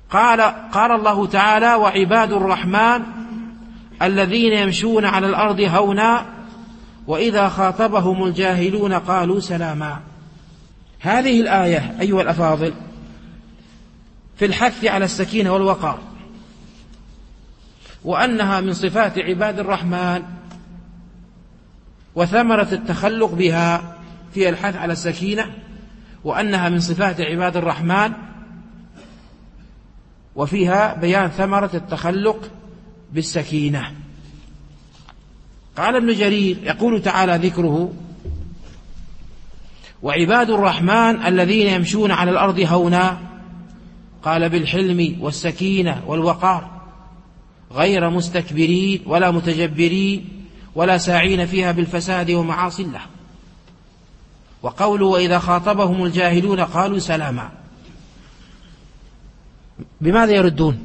قال الله تعالى: وعباد الرحمن الذين يمشون على الأرض هونا وإذا خاطبهم الجاهلون قالوا سلاما. هذه الآية أيها الأفاضل في الحث على السكينة والوقار، وأنها من صفات عباد الرحمن، وثمرة التخلق بها في الحث على السكينة، وأنها من صفات عباد الرحمن، وفيها بيان ثمرة التخلق بالسكينة. قال ابن جرير يقول تعالى ذكره: وعباد الرحمن الذين يمشون على الأرض هونا، قال بالحلم والسكينة والوقار، غير مستكبرين ولا متجبرين ولا ساعين فيها بالفساد ومعاصي الله. وقوله: وإذا خاطبهم الجاهلون قالوا سلاما. بماذا يردون؟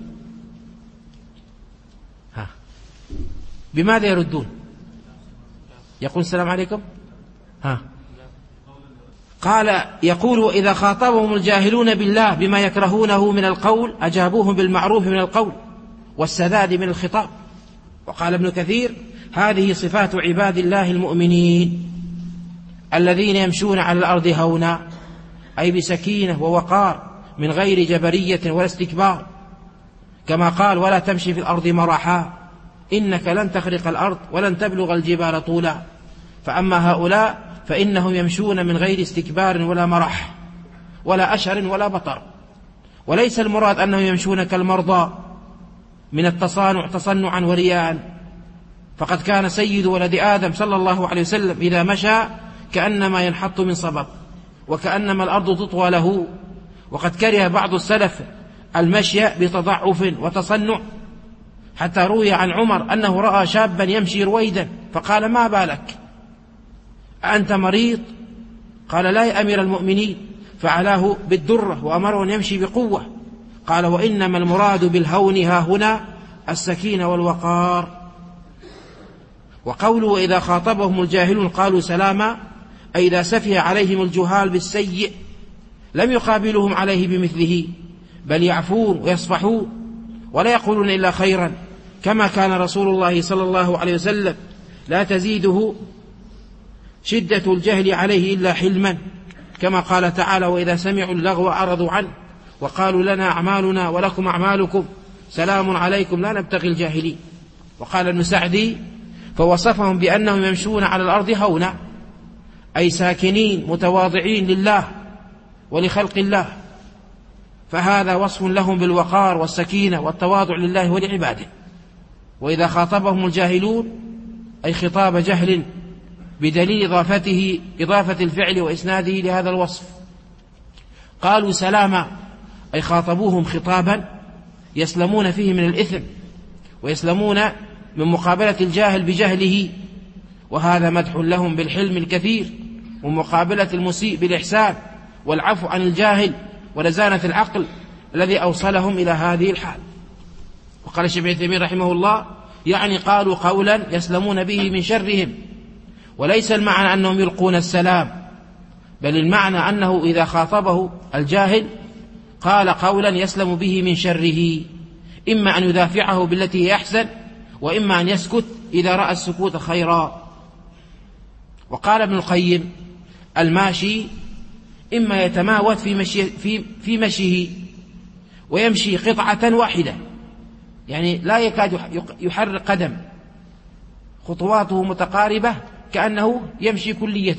بماذا يردون؟ يقول السلام عليكم. قال يقول: وإذا خاطبهم الجاهلون بالله بما يكرهونه من القول أجابوهم بالمعروف من القول والسداد من الخطاب. وقال ابن كثير: هذه صفات عباد الله المؤمنين الذين يمشون على الأرض هونا، أي بسكينة ووقار من غير جبرية ولا استكبار، كما قال: ولا تمشي في الأرض مرحا إنك لن تخرق الأرض ولن تبلغ الجبال طولا. فأما هؤلاء فإنهم يمشون من غير استكبار ولا مرح ولا أشر ولا بطر. وليس المراد أنهم يمشون كالمرضى من التصانع تصنعا ورياء، فقد كان سيد ولد آدم صلى الله عليه وسلم إذا مشى كأنما ينحط من صبب، وكأنما الأرض تطوى له. وقد كره بعض السلف المشي بتضعف وتصنع، حتى روي عن عمر أنه رأى شابا يمشي رويدا فقال: ما بالك أنت مريض؟ قال: لا يا أمير المؤمنين. فعلاه بالدرة وأمره أن يمشي بقوة. قال: وإنما المراد بالهون ها هنا السكينة والوقار. وقوله: وإذا خاطبهم الجاهلون قالوا سلاما، أي إذا سفه عليهم الجهال بالسيء لم يقابلهم عليه بمثله، بل يعفون ويصفحون ولا يقولون إلا خيرا، كما كان رسول الله صلى الله عليه وسلم لا تزيده شدة الجهل عليه إلا حلما، كما قال تعالى: وإذا سمعوا اللغو أعرضوا عنه وقالوا لنا أعمالنا ولكم أعمالكم سلام عليكم لا نبتغي الجاهلين. وقال ابن سعدي: فوصفهم بأنهم يمشون على الأرض هونا، أي ساكنين متواضعين لله ولخلق الله، فهذا وصف لهم بالوقار والسكينة والتواضع لله ولعباده. وإذا خاطبهم الجاهلون أي خطاب جهل بدليل إضافة الفعل وإسناده لهذا الوصف. قالوا سلاما، أي خاطبوهم خطابا يسلمون فيه من الإثم ويسلمون من مقابلة الجاهل بجهله، وهذا مدح لهم بالحلم الكثير ومقابلة المسيء بالإحسان والعفو عن الجاهل ولزانة العقل الذي أوصلهم إلى هذه الحال. وقال الشيخ ابن تيمية رحمه الله: يعني قالوا قولا يسلمون به من شرهم، وليس المعنى أنهم يلقون السلام، بل المعنى أنه إذا خاطبه الجاهل قال قولا يسلم به من شره، إما أن يدافعه بالتي هي أحسن، وإما أن يسكت إذا رأى السكوت خيرا. وقال ابن القيم: الماشي إما يتماوت في مشيه ويمشي قطعة واحدة، يعني لا يكاد يحرك قدم، خطواته متقاربة كأنه يمشي كلية.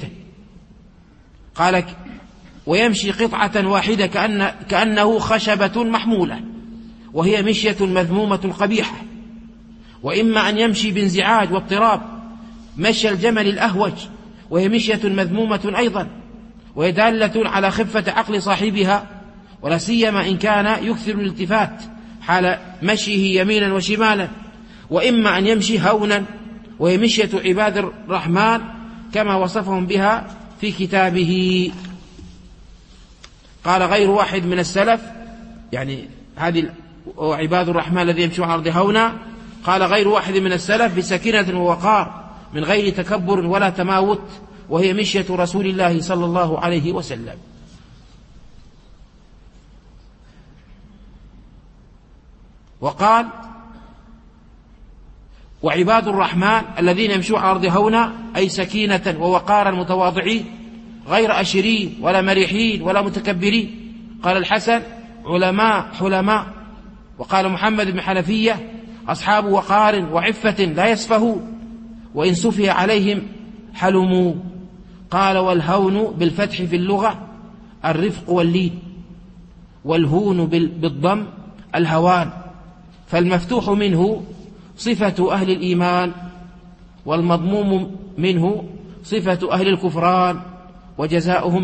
قال: ويمشي قطعة واحدة كأنه خشبة محمولة، وهي مشية مذمومة قبيحة. وإما أن يمشي بانزعاج واضطراب مشي الجمل الأهوج، وهي مشية مذمومة أيضا، وهي دالة على خفة عقل صاحبها، ولا سيما إن كان يكثر الالتفات حال مشيه يمينا وشمالا. وإما أن يمشي هونا، وهي مشية عباد الرحمن كما وصفهم بها في كتابه. قال غير واحد من السلف، يعني هذه عباد الرحمن الذي يمشون على الأرض هونا، قال غير واحد من السلف بسكينة ووقار من غير تكبر ولا تماوت، وهي مشية رسول الله صلى الله عليه وسلم. وقال وعباد الرحمن الذين يمشون على الأرض هونا أي سكينة ووقارا متواضعين غير أشرين ولا مريحين ولا متكبرين. قال الحسن علماء حلماء. وقال محمد بن حنفية أصحاب وقار وعفة لا يسفهون وإن سفه عليهم حلموا. قال والهون بالفتح في اللغة الرفق واللين، والهون بالضم الهوان، فالمفتوح منه صفة أهل الإيمان، والمضموم منه صفة أهل الكفران، وجزاؤهم